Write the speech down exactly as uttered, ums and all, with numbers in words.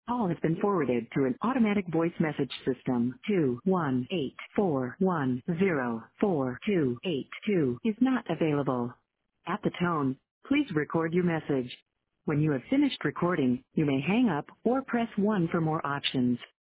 Call has been forwarded to an automatic voice message system. two one eight four one zero four two eight two is not available. At the tone, please record your message. When you have finished recording, you may hang up or press one for more options.